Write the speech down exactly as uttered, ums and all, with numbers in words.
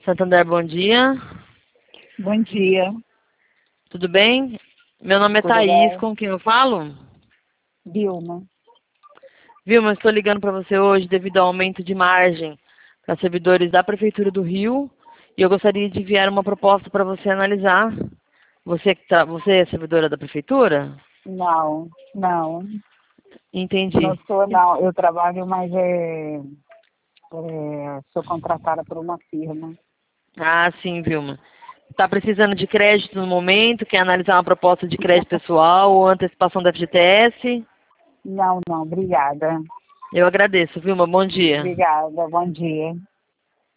Santander, bom dia. Bom dia. Tudo bem? Meu nome é Tudo Thaís, bem? com quem eu falo? Vilma. Vilma, estou ligando para você hoje devido ao aumento de margem para servidores da Prefeitura do Rio e eu gostaria de enviar uma proposta para você analisar. Você, que tá, você é servidora da Prefeitura? Não, não. Não Entendi. sou, não. Eu trabalho, mas é, é, sou contratada por uma firma. Ah, sim, Vilma. Está precisando de crédito no momento? Quer analisar uma proposta de crédito pessoal ou antecipação da F G T S? Não, não. Obrigada. Eu agradeço, Vilma. Bom dia. Obrigada. Bom dia.